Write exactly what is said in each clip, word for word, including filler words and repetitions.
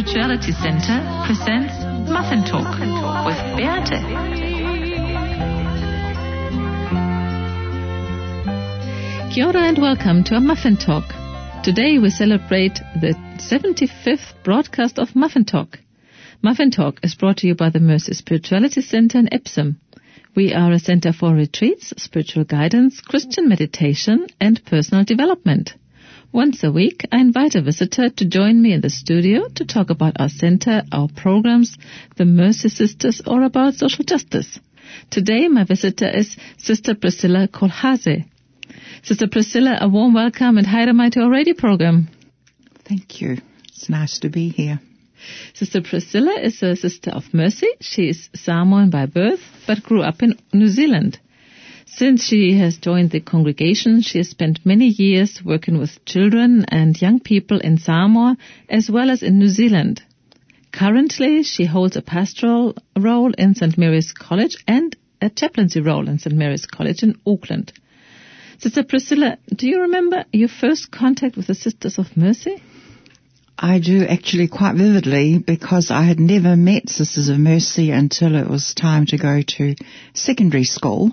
Spirituality Center presents Muffin Talk with Beate. Kia ora and welcome to our Muffin Talk. Today we celebrate the seventy-fifth broadcast of Muffin Talk. Muffin Talk is brought to you by the Mercy Spirituality Center in Epsom. We are a center for retreats, spiritual guidance, Christian meditation, and personal development. Once a week, I invite a visitor to join me in the studio to talk about our center, our programs, the Mercy Sisters, or about social justice. Today, my visitor is Sister Priscilla Kolhase. Sister Priscilla, a warm welcome and hi to our radio program. Thank you. It's nice to be here. Sister Priscilla is a Sister of Mercy. She is Samoan by birth, but grew up in New Zealand. Since she has joined the congregation, she has spent many years working with children and young people in Samoa, as well as in New Zealand. Currently, she holds a pastoral role in Saint Mary's College and a chaplaincy role in Saint Mary's College in Auckland. Sister Priscilla, do you remember your first contact with the Sisters of Mercy? I do actually quite vividly, because I had never met Sisters of Mercy until it was time to go to secondary school.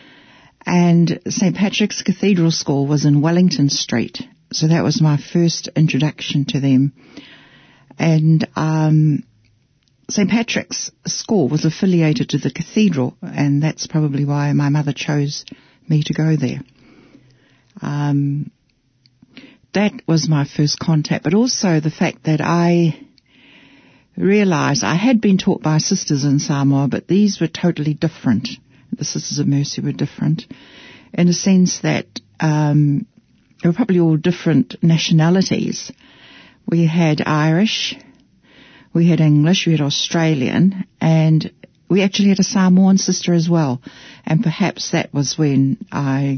And Saint Patrick's Cathedral School was in Wellington Street. So that was my first introduction to them. And um, Saint Patrick's School was affiliated to the cathedral, and that's probably why my mother chose me to go there. Um That was my first contact, but also the fact that I realized I had been taught by sisters in Samoa, but these were totally different. The Sisters of Mercy were different in the sense that um, they were probably all different nationalities. We had Irish, we had English, we had Australian, and we actually had a Samoan sister as well. And perhaps that was when I...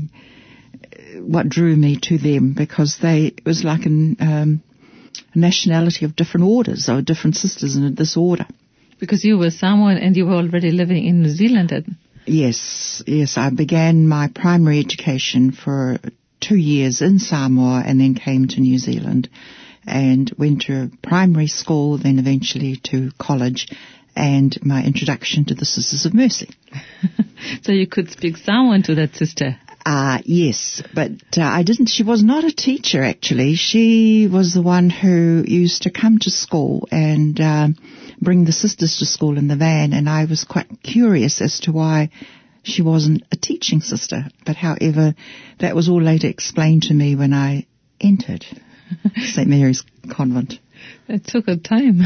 what drew me to them, because they, it was like an, um, a nationality of different orders, or different sisters in this order. Because you were Samoan and you were already living in New Zealand. Yes, yes. I began my primary education for two years in Samoa and then came to New Zealand and went to primary school, then eventually to college, and my introduction to the Sisters of Mercy. So you could speak Samoan to that sister? Uh, yes, but uh, I didn't. She was not a teacher, actually. She was the one who used to come to school and um, bring the sisters to school in the van, and I was quite curious as to why she wasn't a teaching sister. But however, that was all later explained to me when I entered Saint Mary's Convent. It took a time.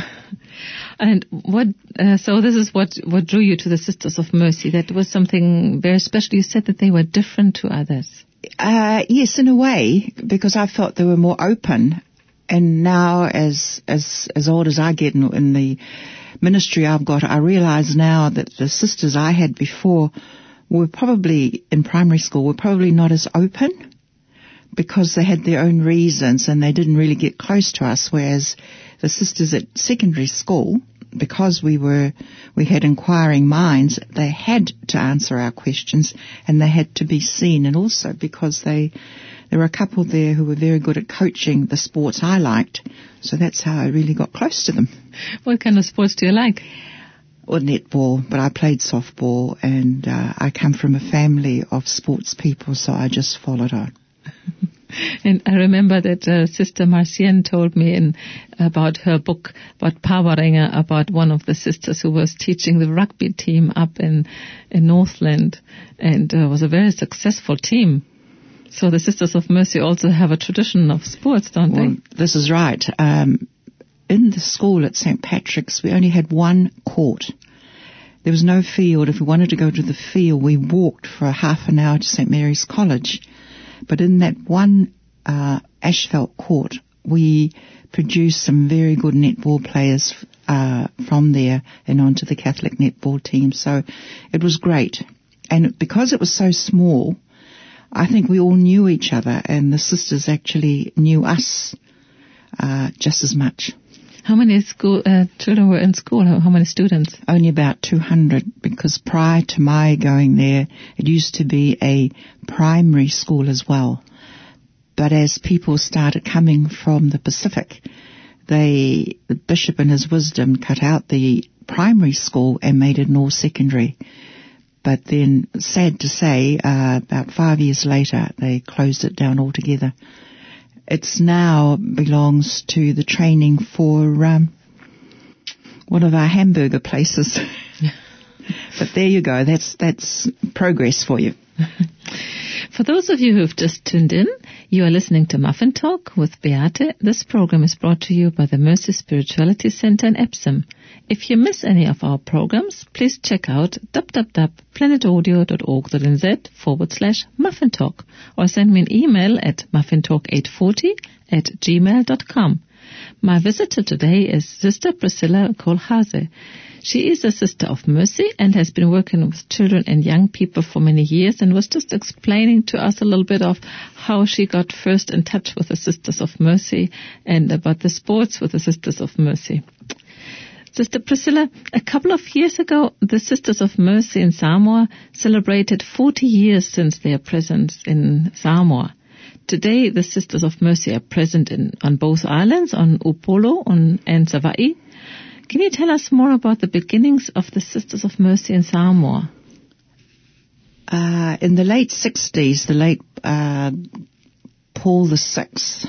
And what, uh, so this is what, what drew you to the Sisters of Mercy. That was something very special. You said that they were different to others. Uh, yes, in a way, because I felt they were more open. And now, as, as, as old as I get in, in the ministry I've got, I realize now that the sisters I had before were probably, in primary school, were probably not as open, because they had their own reasons and they didn't really get close to us, whereas the sisters at secondary school, because we were, we had inquiring minds, they had to answer our questions and they had to be seen, and also because they, there were a couple there who were very good at coaching the sports I liked, so that's how I really got close to them. What kind of sports do you like? Or netball, but I played softball, and uh, I come from a family of sports people, so I just followed on. And I remember that uh, Sister Marcienne told me in, about her book about Pawarenga, about one of the sisters who was teaching the rugby team up in, in Northland, and uh, was a very successful team. So the Sisters of Mercy also have a tradition of sports, don't well, they? This is right. Um, in the school at Saint Patrick's, we only had one court. There was no field. If we wanted to go to the field, we walked for half an hour to Saint Mary's College. But in that one uh, asphalt court, we produced some very good netball players uh, from there and onto the Catholic netball team. So it was great. And because it was so small, I think we all knew each other, and the sisters actually knew us uh, just as much. How many school uh, children were in school? How, how many students? Only about two hundred, because prior to my going there, it used to be a primary school as well. But as people started coming from the Pacific, they, the bishop in his wisdom cut out the primary school and made it an all-secondary. But then, sad to say, uh, about five years later, they closed it down altogether. It's now belongs to the training for um, one of our hamburger places. But there you go. That's that's progress for you. For those of you who've just tuned in, you are listening to Muffin Talk with Beate. This program is brought to you by the Mercy Spirituality Center in Epsom. If you miss any of our programs, please check out www.planetaudio.org.nz forward slash Muffin Talk or send me an email at muffintalk eight forty at gmail dot com. My visitor today is Sister Priscilla Kolhase. She is a Sister of Mercy and has been working with children and young people for many years, and was just explaining to us a little bit of how she got first in touch with the Sisters of Mercy and about the sports with the Sisters of Mercy. Sister Priscilla, a couple of years ago, the Sisters of Mercy in Samoa celebrated forty years since their presence in Samoa. Today, the Sisters of Mercy are present in, on both islands, on Upolu on, and Savaii. Can you tell us more about the beginnings of the Sisters of Mercy in Samoa? Uh, in the late sixties, the late uh, Paul the Sixth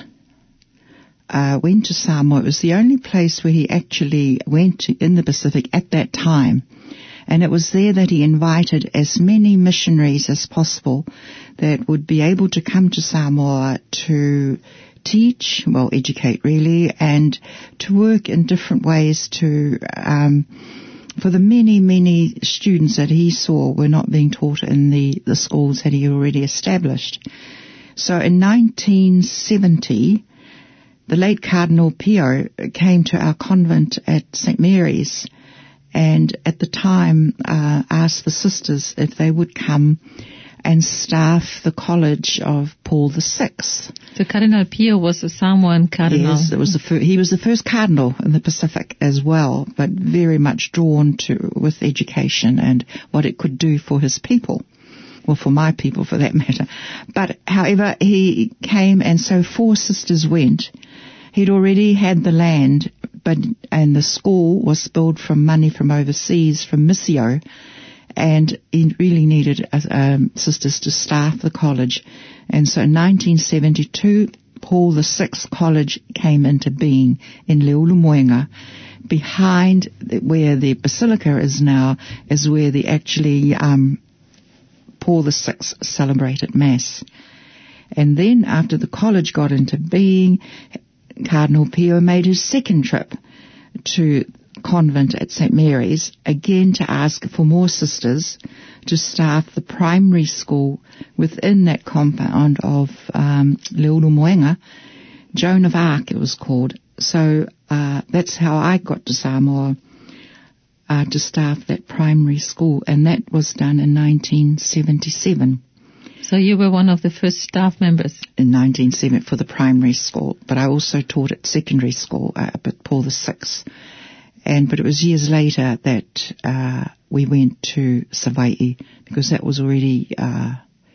uh, went to Samoa. It was the only place where he actually went to in the Pacific at that time. And it was there that he invited as many missionaries as possible that would be able to come to Samoa to teach, well, educate really, and to work in different ways to, um, for the many, many students that he saw were not being taught in the, the schools that he already established. So in nineteen seventy, the late Cardinal Pio came to our convent at Saint Mary's, and at the time uh, asked the sisters if they would come and staff the college of Paul the Sixth. So Cardinal Pio was a Samoan cardinal. Yes, it was the fir- he was the first cardinal in the Pacific as well, but very much drawn to with education and what it could do for his people. Well, for my people, for that matter. But, however, he came, and so four sisters went. He'd already had the land, but and the school was built from money from overseas, from Missio, and he really needed uh, um, sisters to staff the college. And so in nineteen seventy-two, Paul the Sixth College came into being in Leulumoenga. Behind where the basilica is now is where the actually um, Paul the Sixth celebrated Mass. And then after the college got into being, Cardinal Pio made his second trip to convent at Saint Mary's, again to ask for more sisters to staff the primary school within that compound of um, Leulumoenga. Joan of Arc, it was called. So uh, that's how I got to Samoa, uh, to staff that primary school, and that was done in nineteen seventy-seven. So you were one of the first staff members? In nineteen seventy for the primary school, but I also taught at secondary school uh, up at Paul the Sixth. And, but it was years later that uh, we went to Savaii, because that was already uh,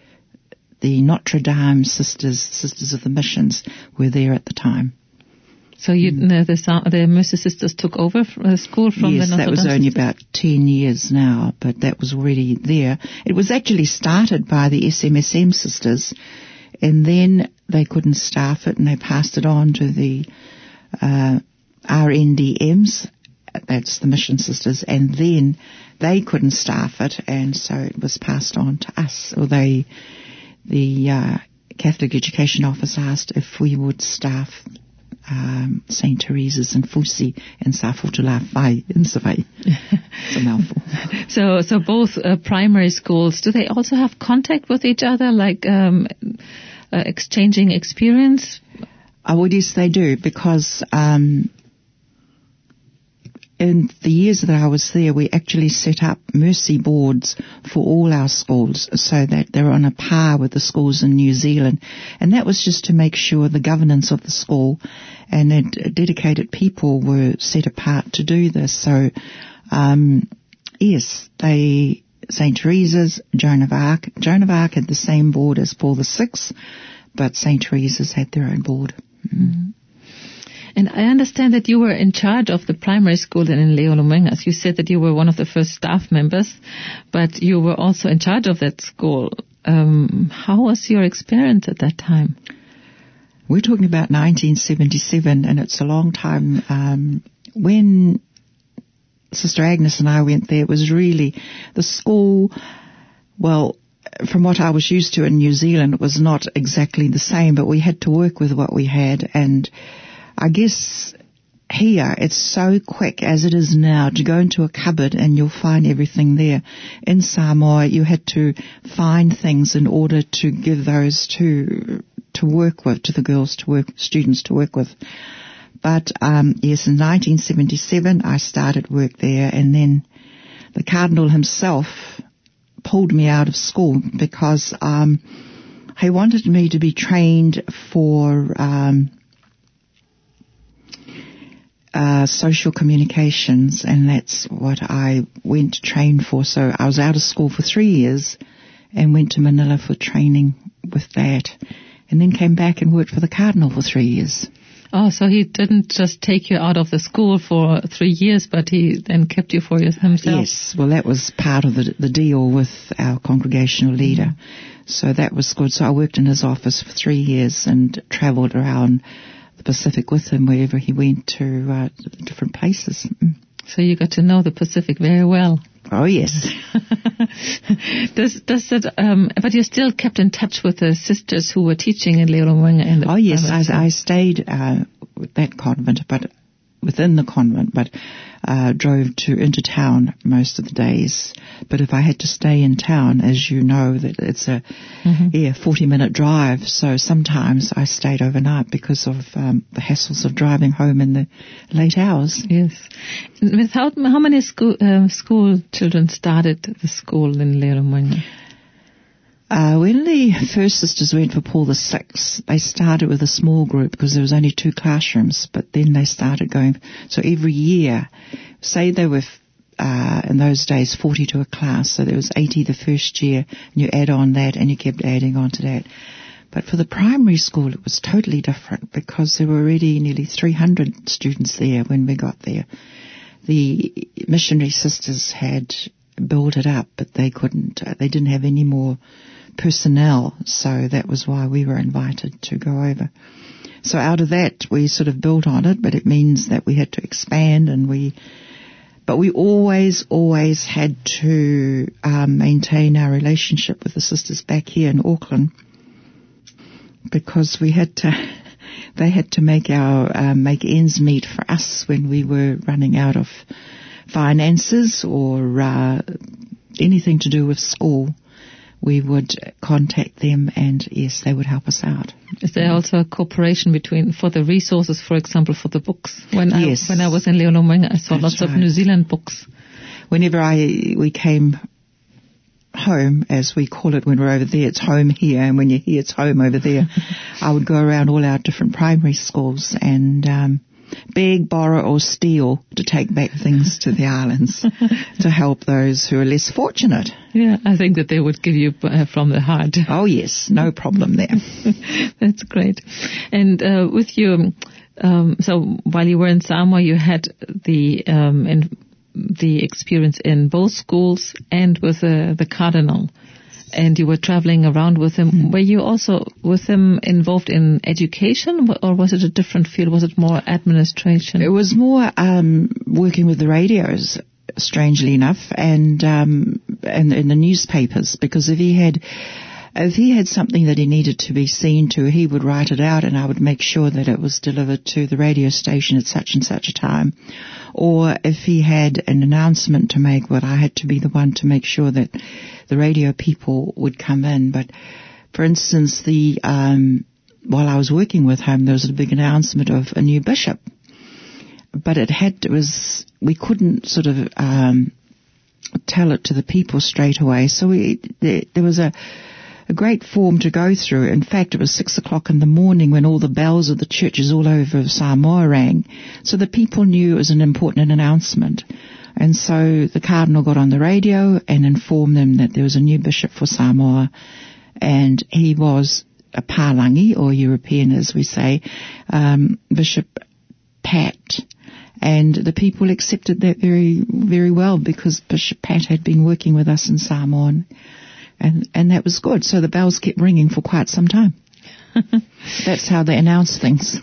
the Notre Dame Sisters, Sisters of the Missions, were there at the time. So you, mm. the, the, the Mercy Sisters took over the school from yes, the Notre Dame? Yes, that was only Sisters? about ten years now, but that was already there. It was actually started by the S M S M Sisters, and then they couldn't staff it, and they passed it on to the uh, R N D Ms, that's the Mission Sisters, and then they couldn't staff it, and so it was passed on to us. Or they, the uh, Catholic Education Office asked if we would staff um, Saint Teresa's and Fusi and Safutulafai in Savaii. It's a mouthful. So, so both uh, primary schools, do they also have contact with each other, like um, uh, exchanging experience? Oh, well, yes, they do, because um, in the years that I was there, we actually set up mercy boards for all our schools so that they're on a par with the schools in New Zealand. And that was just to make sure the governance of the school and it, dedicated people were set apart to do this. So, um, yes, they, Saint Teresa's, Joan of Arc. Joan of Arc had the same board as Paul the Sixth, but Saint Teresa's had their own board. Mm. Mm-hmm. And I understand that you were in charge of the primary school in Leolumwengas. You said that you were one of the first staff members, but you were also in charge of that school. Um, how was your experience at that time? We're talking about nineteen seventy-seven, and it's a long time. Um, when Sister Agnes and I went there, it was really the school, well, from what I was used to in New Zealand, it was not exactly the same, but we had to work with what we had. And I guess here it's so quick as it is now to go into a cupboard and you'll find everything there. In Samoa, you had to find things in order to give those to to work with, to the girls to work, students to work with. But um, yes, in nineteen seventy-seven, I started work there, and then the Cardinal himself pulled me out of school because um, he wanted me to be trained for um, uh, social communications, and that's what I went to train for. So I was out of school for three years and went to Manila for training with that, and then came back and worked for the Cardinal for three years. Oh, so he didn't just take you out of the school for three years, but he then kept you for himself? Yes, well, that was part of the, the deal with our congregational leader. Mm-hmm. So that was good. So I worked in his office for three years and travelled around the Pacific with him wherever he went to uh, different places. Mm. So you got to know the Pacific very well. Oh, yes. does does that? Um, but you still kept in touch with the sisters who were teaching in Leolumwenga? Oh, yes. I, I stayed uh, with that convent, but within the convent, but uh, drove to into town most of the days. But if I had to stay in town, as you know, that it's a mm-hmm. yeah forty minute drive. So sometimes I stayed overnight because of um, the hassles of driving home in the late hours. Yes. With how, how many school uh, school children started the school in Leolumwenga? Uh, when the first sisters went for Paul the Sixth, they started with a small group because there was only two classrooms, but then they started going, so every year, say they were, uh, in those days, forty to a class, so there was eighty the first year, and you add on that, and you kept adding on to that. But for the primary school, it was totally different because there were already nearly three hundred students there when we got there. The missionary sisters had built it up, but they couldn't, uh, they didn't have any more personnel, so that was why we were invited to go over. So out of that, we sort of built on it, but it means that we had to expand, and we, but we always, always had to um, maintain our relationship with the sisters back here in Auckland, because we had to, they had to make our, uh, make ends meet for us when we were running out of finances or uh, anything to do with school. We would contact them, and yes, they would help us out. Is there also a cooperation between, for the resources, for example, for the books? When yes. I, when I was in Leolumwenga, I saw That's lots right. of New Zealand books. Whenever I we came home, as we call it when we're over there, it's home here, and when you're here, it's home over there. I would go around all our different primary schools and um, beg, borrow, or steal to take back things to the islands to help those who are less fortunate. Yeah, I think that they would give you uh, from the heart. Oh, yes, no problem there. That's great. And uh, with you, um, so while you were in Samoa, you had the um, in, the experience in both schools and with uh, the Cardinal. And you were traveling around with him. Mm. Were you also with him involved in education, or was it a different field? Was it more administration? It was more um, working with the radios, strangely enough, and um, and in the newspapers. Because if he had if he had something that he needed to be seen to, he would write it out, and I would make sure that it was delivered to the radio station at such and such a time. Or if he had an announcement to make, well, I had to be the one to make sure that the radio people would come in. But, for instance, the um, while I was working with him, there was a big announcement of a new bishop. But it had it was we couldn't sort of um, tell it to the people straight away. So we there, there was a. a great form to go through. In fact, it was six o'clock in the morning when all the bells of the churches all over Samoa rang. So the people knew it was an important announcement. And so the Cardinal got on the radio and informed them that there was a new bishop for Samoa, and he was a Palangi, or European as we say, um, Bishop Pat. And the people accepted that very, very well because Bishop Pat had been working with us in Samoa, and, and that was good. So the bells kept ringing for quite some time. That's how they announce things.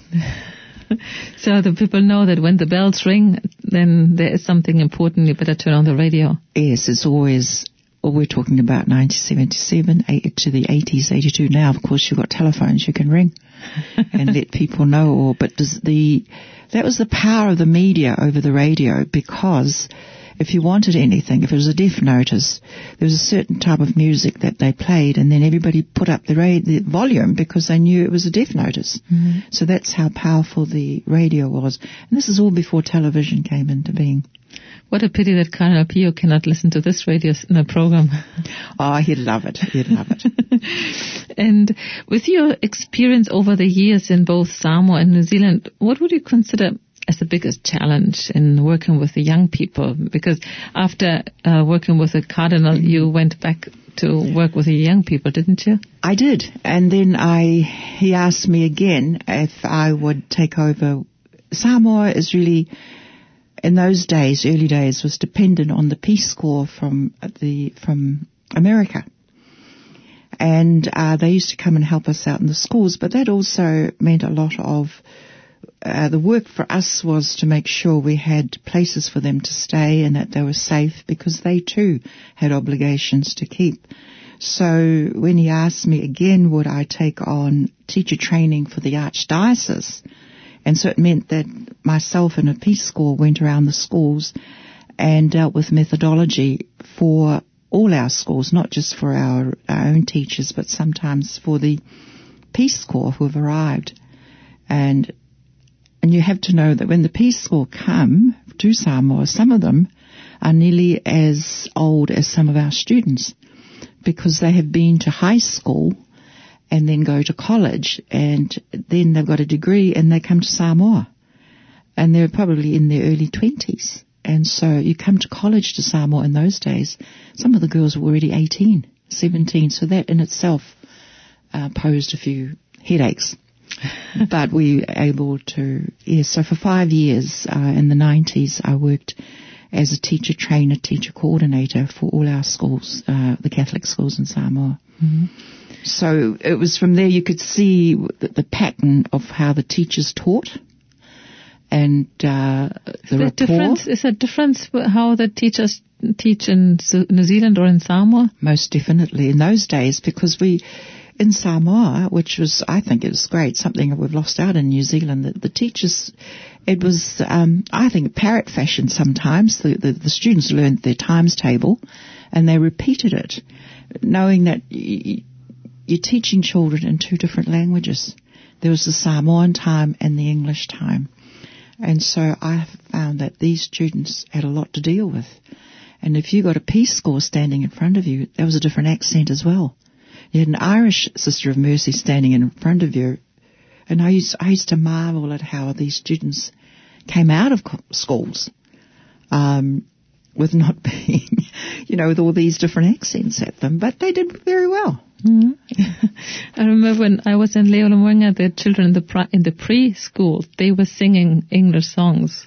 So the people know that when the bells ring, then there is something important. You better turn on the radio. Yes, it's always, well, we're talking about nineteen seventy-seven eight, to the eighties, eighty-two. Now, of course, you've got telephones you can ring and let people know. Or, but does the that was the power of the media over the radio, because if you wanted anything, if it was a deaf notice, there was a certain type of music that they played, and then everybody put up the, ra- the volume because they knew it was a deaf notice. Mm-hmm. So that's how powerful the radio was. And this is all before television came into being. What a pity that Colonel Pio cannot listen to this radio program. Oh, he'd love it. He'd love it. And with your experience over the years in both Samoa and New Zealand, what would you consider as the biggest challenge in working with the young people? Because after uh, working with the Cardinal, you went back to work with the young people, didn't you? I did. And then I he asked me again if I would take over. Samoa is really, in those days, early days, was dependent on the Peace Corps from the from America. And uh, they used to come and help us out in the schools, but that also meant a lot of Uh, the work for us was to make sure we had places for them to stay and that they were safe, because they too had obligations to keep. So when he asked me again, would I take on teacher training for the Archdiocese? And so it meant that myself and a Peace Corps went around the schools and dealt with methodology for all our schools, not just for our, our own teachers, but sometimes for the Peace Corps who have arrived. And And you have to know that when the Peace Corps come to Samoa, some of them are nearly as old as some of our students, because they have been to high school and then go to college, and then they've got a degree and they come to Samoa. And they're probably in their early twenties. And so you come to college to Samoa in those days, some of the girls were already eighteen, seventeen, so that in itself uh, posed a few headaches. But we were able to, yes, so for five years uh, in the nineties, I worked as a teacher trainer, teacher coordinator for all our schools, uh, the Catholic schools in Samoa. Mm-hmm. So it was from there you could see the, the pattern of how the teachers taught and uh, the is rapport. Difference, is there difference how the teachers teach in New Zealand or in Samoa? Most definitely in those days, because we... In Samoa, which was, I think it was great, something we've lost out in New Zealand, that the teachers, it was, um, I think, parrot fashion sometimes. The, the, the students learned their times table and they repeated it, knowing that y- you're teaching children in two different languages. There was the Samoan time and the English time. And so I found that these students had a lot to deal with. And if you got a Peace Corps standing in front of you, there was a different accent as well. You had an Irish Sister of Mercy standing in front of you. And I used, I used to marvel at how these students came out of schools um, with not being, you know, with all these different accents at them. But they did very well. Mm-hmm. I remember when I was in Leolemoenga, the children in the, pri- in the preschool, they were singing English songs.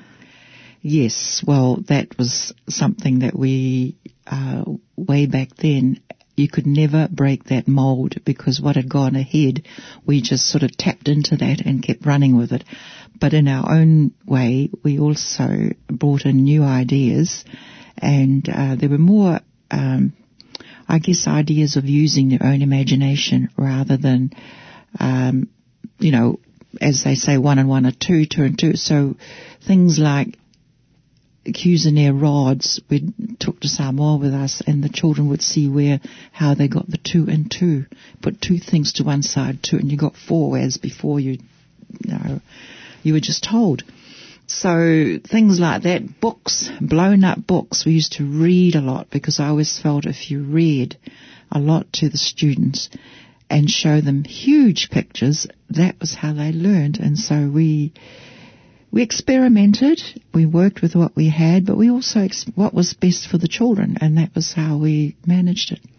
Yes, well, that was something that we, uh, way back then, you could never break that mold, because what had gone ahead, we just sort of tapped into that and kept running with it. But in our own way, we also brought in new ideas, and uh, there were more, um, I guess, ideas of using their own imagination rather than, um, you know, as they say, one and one are two, two and two. So things like Cuisenaire rods we took to Samoa with us, and the children would see where how they got the two and two. Put two things to one side, two, and you got four, whereas before you, you know, you were just told. So things like that, books, blown up books. We used to read a lot, because I always felt if you read a lot to the students and show them huge pictures, that was how they learned. And so we we experimented, we worked with what we had, but we also ex- what was best for the children, and that was how we managed it. Mm.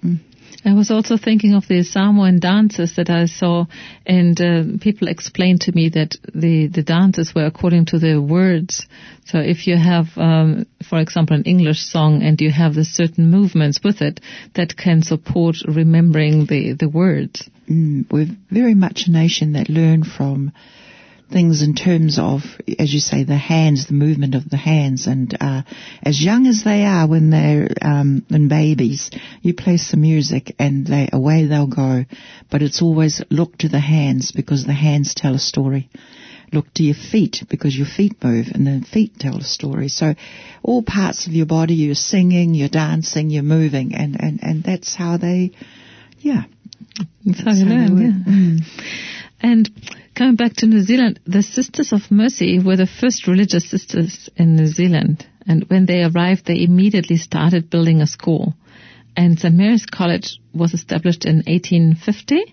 I was also thinking of the Samoan dances that I saw, and uh, people explained to me that the, the dances were according to the words. So if you have, um, for example, an English song and you have the certain movements with it, that can support remembering the, the words. Mm, we're very much a nation that learn from things in terms of, as you say, the hands, the movement of the hands. And uh, as young as they are when they're um, in babies, you play some music and they away they'll go. But it's always look to the hands because the hands tell a story. Look to your feet because your feet move and the feet tell a story. So all parts of your body, you're singing, you're dancing, you're moving. And, and, and that's how they, yeah. That's how you learn, yeah. Mm. And coming back to New Zealand, the Sisters of Mercy were the first religious sisters in New Zealand. And when they arrived, they immediately started building a school. And Saint Mary's College was established in eighteen fifty.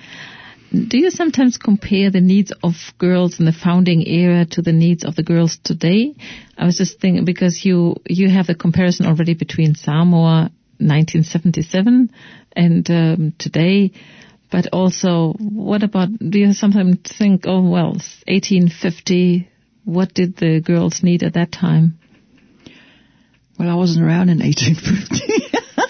Do you sometimes compare the needs of girls in the founding era to the needs of the girls today? I was just thinking, because you, you have the comparison already between Samoa, nineteen seventy-seven, and um, today. But also, what about, do you sometimes think, oh, well, eighteen fifty, what did the girls need at that time? Well, I wasn't around in eighteen fifty.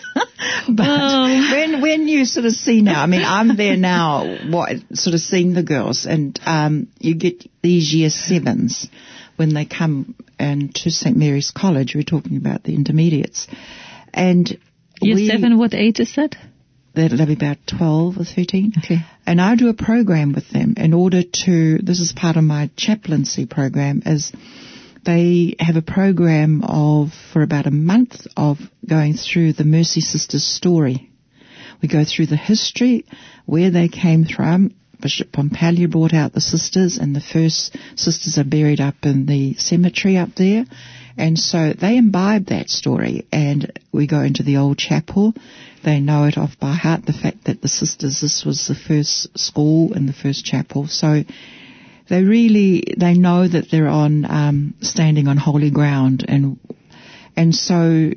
But oh. when when you sort of see now, I mean, I'm there now, what, sort of seeing the girls, and um, you get these year sevens when they come and to Saint Mary's College. We're talking about the intermediates. And year we, seven, what age is that? They'll be about twelve or thirteen. Okay. And I do a program with them in order to, this is part of my chaplaincy program, is they have a program of, for about a month, of going through the Mercy Sisters story. We go through the history, where they came from. Bishop Pompallier brought out the sisters, and the first sisters are buried up in the cemetery up there. And so they imbibe that story, and we go into the old chapel. They know it off by heart, the fact that the sisters, this was the first school and the first chapel. So they really, they know that they're on, um, standing on holy ground. And, and so,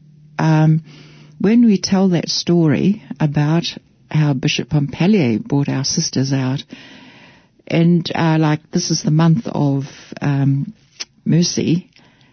um, when we tell that story about how Bishop Pompallier brought our sisters out, and, uh, like, this is the month of, um, mercy,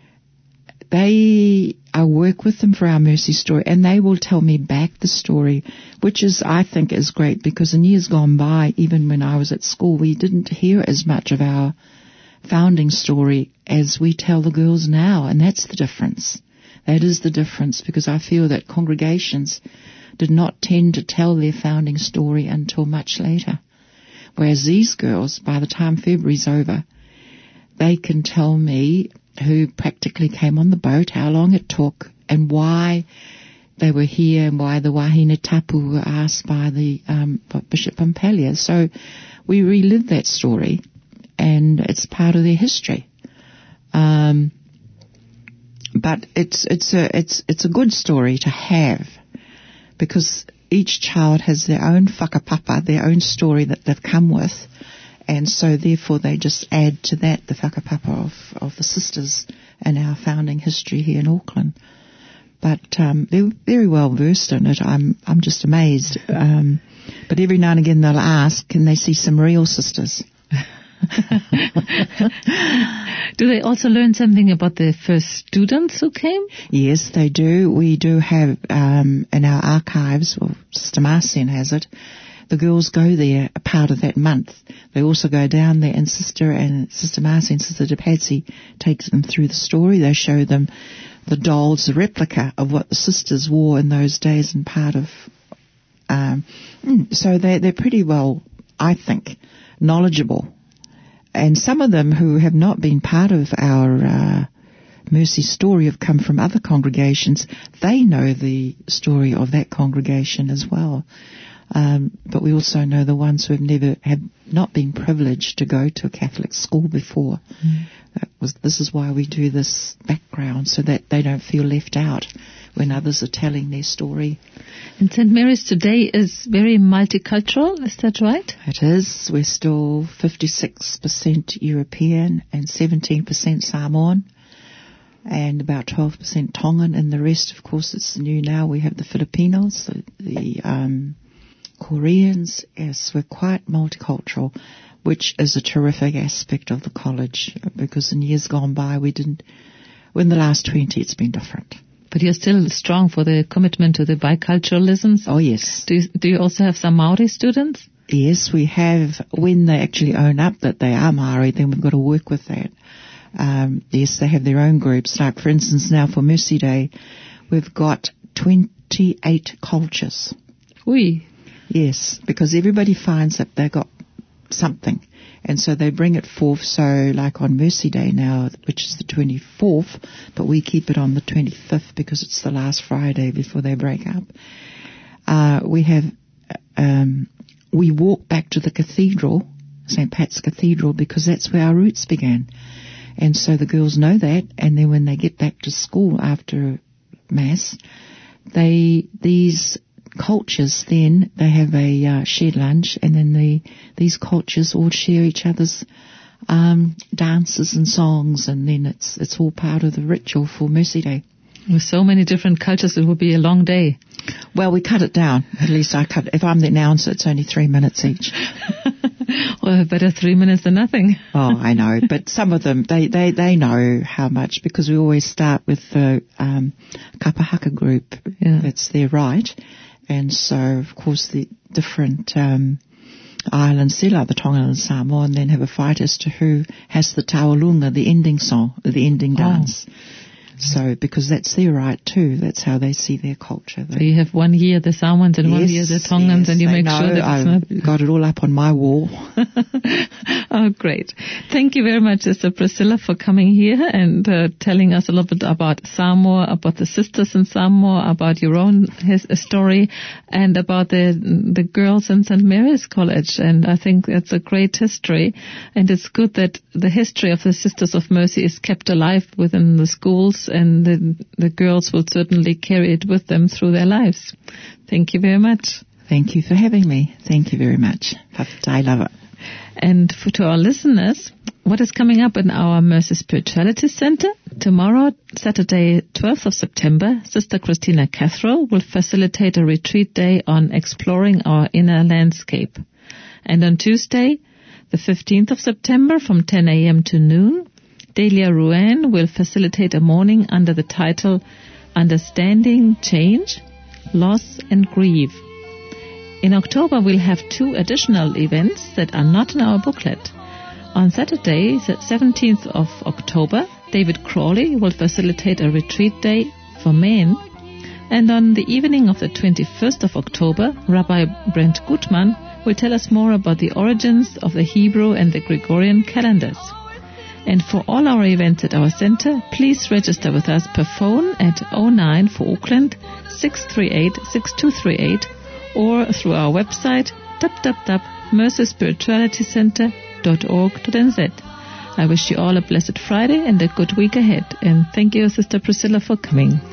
they, I work with them for our mercy story, and they will tell me back the story, which is, I think, is great, because in years gone by, even when I was at school, we didn't hear as much of our founding story as we tell the girls now, and that's the difference. That is the difference, because I feel that congregations did not tend to tell their founding story until much later. Whereas these girls, by the time February's over, they can tell me who practically came on the boat, how long it took, and why they were here, and why the Wahine Tapu were asked by the um, Bishop Pompallier. So we relive that story, and it's part of their history. Um, but it's it's a it's it's a good story to have, because each child has their own whakapapa, their own story that they've come with. And so, therefore, they just add to that the whakapapa of, of the sisters and our founding history here in Auckland. But um, they're very well versed in it. I'm I'm just amazed. Um, but every now and again they'll ask, can they see some real sisters? Do they also learn something about the first students who came? Yes, they do. We do have um, in our archives, well, Sister Marcian has it, the girls go there a part of that month. They also go down there, and Sister and Sister Marcy and Sister DePatsy takes them through the story. They show them the dolls, the replica of what the sisters wore in those days, and part of. Um, so they they're pretty well, I think, knowledgeable. And some of them who have not been part of our uh, Mercy story have come from other congregations. They know the story of that congregation as well. Um, but we also know the ones who have never, have not been privileged to go to a Catholic school before. Mm. That was, this is why we do this background, so that they don't feel left out when others are telling their story. And Saint Mary's today is very multicultural, is that right? It is. We're still fifty-six percent European and seventeen percent Samoan. and about twelve percent Tongan, and the rest, of course, it's new now. We have the Filipinos, the, the um, Koreans. Yes, we're quite multicultural, which is a terrific aspect of the college, because in years gone by, we didn't, in the last twenty, it's been different. But you're still strong for the commitment to the biculturalism. Oh, yes. Do you, do you also have some Maori students? Yes, we have. When they actually own up that they are Maori, then we've got to work with that. Um, yes, they have their own groups. Like, for instance, now for Mercy Day, we've got twenty-eight cultures. Oui. Yes, because everybody finds that they've got something. And so they bring it forth. So like on Mercy Day now, which is the twenty-fourth, but we keep it on the twenty-fifth because it's the last Friday before they break up. Uh, we have, um, we walk back to the cathedral, Saint Pat's Cathedral, because that's where our roots began. And so the girls know that, and then when they get back to school after Mass, they, these cultures then, they have a uh, shared lunch, and then the, these cultures all share each other's um, dances and songs, and then it's it's all part of the ritual for Mercy Day. With so many different cultures, it would be a long day. Well, we cut it down. At least I cut it. If I'm the announcer, it's only three minutes each. Well, better three minutes than nothing. Oh, I know. But some of them, they, they, they know how much, because we always start with the um, Kapahaka group. Yeah. That's their right. And so, of course, the different um, islands, there like the Tongan and Samoa, and then have a fight as to who has the Taualunga, the ending song, the ending dance. Oh. So, because that's their right too. That's how they see their culture. So you have one year the Samoans and yes, one year the Tongans, yes, and you make know. sure that I've it's not... got it all up on my wall. Oh, great. Thank you very much, Sister Priscilla, for coming here and uh, telling us a little bit about Samoa, about the sisters in Samoa, about your own his, uh, story, and about the the girls in Saint Mary's College. And I think it's a great history, and it's good that the history of the Sisters of Mercy is kept alive within the schools, and the, the girls will certainly carry it with them through their lives. Thank you very much. Thank you for having me. Thank you very much. I love it. And for, to our listeners, what is coming up in our Mercy Spirituality Center? Tomorrow, Saturday, twelfth of September, Sister Christina Cathro will facilitate a retreat day on exploring our inner landscape. And on Tuesday, the fifteenth of September, from ten a.m. to noon, Delia Ruan will facilitate a morning under the title Understanding Change, Loss and Grief. In October, we'll have two additional events that are not in our booklet. On Saturday, the seventeenth of October, David Crawley will facilitate a retreat day for men. And on the evening of the twenty-first of October, Rabbi Brent Gutmann will tell us more about the origins of the Hebrew and the Gregorian calendars. And for all our events at our center, please register with us per phone at oh nine for Auckland, six three eight, six two three eight, or through our website w w w dot mercy spirituality center dot org dot n z. I wish you all a blessed Friday and a good week ahead. And thank you, Sister Priscilla, for coming.